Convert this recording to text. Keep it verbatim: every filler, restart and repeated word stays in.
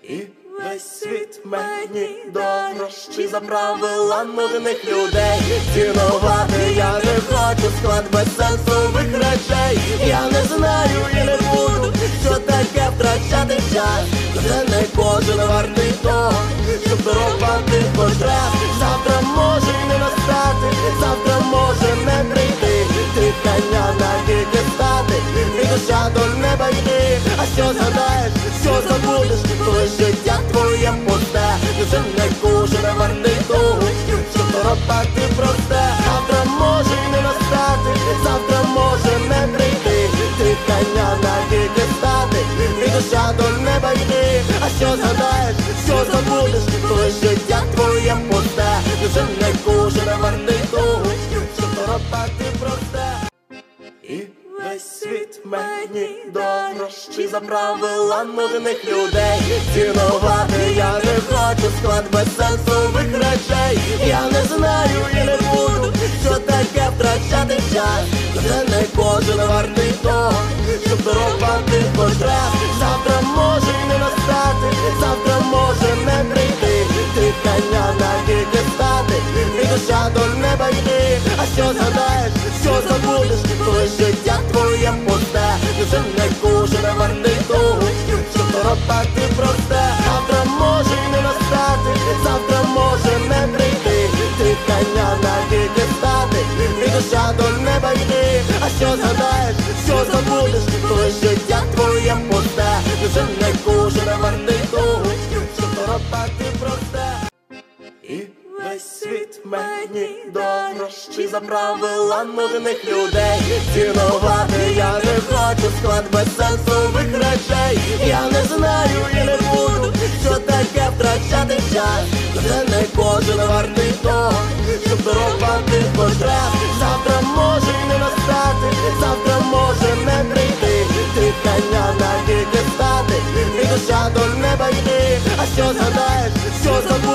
І весь світ мені дорожчий за правила нудних людей. Цінувати я не хочу склад безсенсових речей. Я не знаю і не буду, що таке втрачати час. Це не кожен вартий того, щоб дорогувати потреб. Завтра може й не настати, завтра може не прийти. Ти коня навіки стати, і душа до неба йти. А що згадаєш, що забудеш, коли життя твоє пусте? Вже не кожен вартий того, щоб дорогувати просте. Завтра може й не настати, завтра може не прийти. Ти коня навіки стати, і душа до неба йти. А що згадаєш, що забудеш, коли життя твоє пусте? Вже не кожен вартий того, щоб дорогувати просте. І весь світ мені дорожчий за правила нудних людей. Цінувати я не хочу склад безсенсових речей. Я не знаю і не буду, що таке втрачати час. Це не кожен вартий того, щоб дорогувати потреб. Завтра може й не настати, завтра може не прийти. Ти коня навіки стати, і душа до неба йти. А що згадаєш, що забудеш, коли життя твоє пусте? Вже не кожен вартий того, щоб дорогувати просте. Завтра може й не настати, завтра може не прийти. Ти коня навіки стати, і душа до неба йти. А що згадаєш, що забудеш, коли життя твоє пусте? Вже не кожен вартий того, щоб дорогувати просте. І весь світ мені дорожчий за правила нудних людей. Цінувати я не хочу склад безсенсових речей. Я не знаю і не буду, що таке втрачати час. Це не кожен вартий того, щоб дорогувати потреб. Завтра може й не настати, завтра може не прийти. Ти коня навіки стати, і душа до неба йти. А що згадаєш, що забудеш,